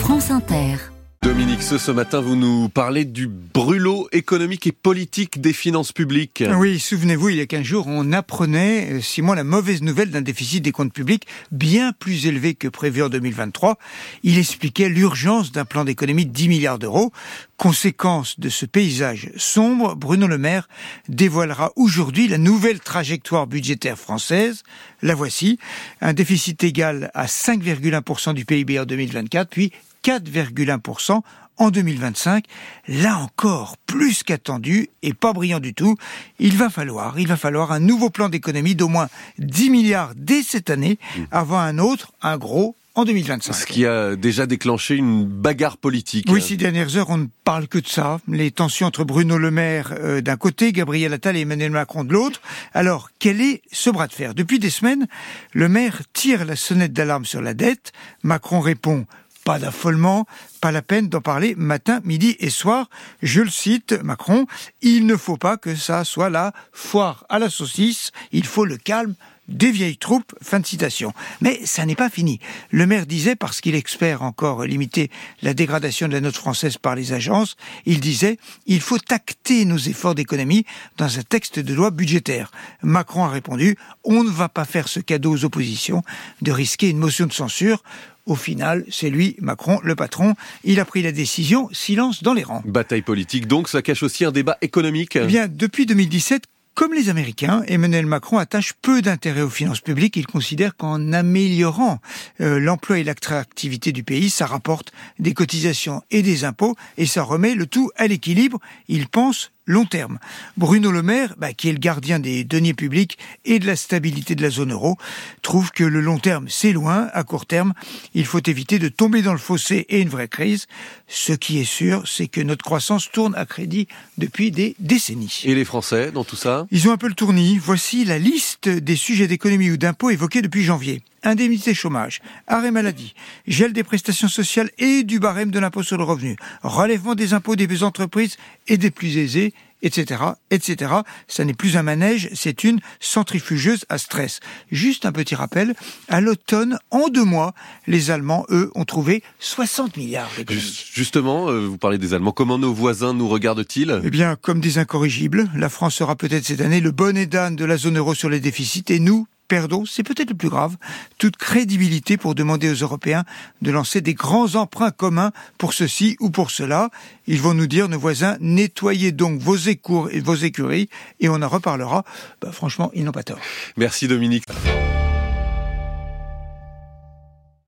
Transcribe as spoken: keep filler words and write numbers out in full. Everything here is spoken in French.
France Inter. Dominique Seux, ce matin, vous nous parlez du brûlot économique et politique des finances publiques. Oui, souvenez-vous, il y a quinze jours, on apprenait, Simon, la mauvaise nouvelle d'un déficit des comptes publics bien plus élevé que prévu en deux mille vingt-trois. Il expliquait l'urgence d'un plan d'économie de dix milliards d'euros. Conséquence de ce paysage sombre, Bruno Le Maire dévoilera aujourd'hui la nouvelle trajectoire budgétaire française. La voici, un déficit égal à cinq virgule un pour cent du P I B en deux mille vingt-quatre, puis quatre virgule un pour cent en deux mille vingt-cinq. Là encore, plus qu'attendu et pas brillant du tout. Il va falloir, il va falloir un nouveau plan d'économie d'au moins dix milliards dès cette année, avant un autre, un gros, en deux mille vingt-cinq. Ce qui a déjà déclenché une bagarre politique. Oui, ces dernières heures, on ne parle que de ça. Les tensions entre Bruno Le Maire euh, d'un côté, Gabriel Attal et Emmanuel Macron de l'autre. Alors, quel est ce bras de fer ? Depuis des semaines, Le Maire tire la sonnette d'alarme sur la dette. Macron répond: pas d'affolement, pas la peine d'en parler matin, midi et soir. Je le cite, Macron, « Il ne faut pas que ça soit la foire à la saucisse, il faut le calme des vieilles troupes », fin de citation. Mais ça n'est pas fini. Le maire disait, parce qu'il espère encore limiter la dégradation de la note française par les agences, il disait « Il faut acter nos efforts d'économie dans un texte de loi budgétaire ». Macron a répondu « On ne va pas faire ce cadeau aux oppositions de risquer une motion de censure ». Au final, c'est lui, Macron, le patron. Il a pris la décision, silence dans les rangs. Bataille politique, donc ça cache aussi un débat économique. Eh bien, depuis deux mille dix-sept, comme les Américains, Emmanuel Macron attache peu d'intérêt aux finances publiques. Il considère qu'en améliorant euh, l'emploi et l'attractivité du pays, ça rapporte des cotisations et des impôts et ça remet le tout à l'équilibre. Il pense long terme. Bruno Le Maire, bah, qui est le gardien des deniers publics et de la stabilité de la zone euro, trouve que le long terme, c'est loin. À court terme, il faut éviter de tomber dans le fossé et une vraie crise. Ce qui est sûr, c'est que notre croissance tourne à crédit depuis des décennies. Et les Français, dans tout ça ? Ils ont un peu le tournis. Voici la liste des sujets d'économie ou d'impôts évoqués depuis janvier. Indemnité chômage, arrêt maladie, gel des prestations sociales et du barème de l'impôt sur le revenu, relèvement des impôts des entreprises et des plus aisés, et cetera, et cetera. Ça n'est plus un manège, c'est une centrifugeuse à stress. Juste un petit rappel, à l'automne, en deux mois, les Allemands, eux, ont trouvé soixante milliards d'économies. Justement, euh, vous parlez des Allemands, comment nos voisins nous regardent-ils ? Eh bien, comme des incorrigibles, la France sera peut-être cette année le bonnet d'âne de la zone euro sur les déficits, et nous, perdons, c'est peut-être le plus grave, toute crédibilité pour demander aux Européens de lancer des grands emprunts communs pour ceci ou pour cela. Ils vont nous dire, nos voisins, nettoyez donc vos écours et vos écuries, et on en reparlera. Bah, franchement, ils n'ont pas tort. Merci Dominique.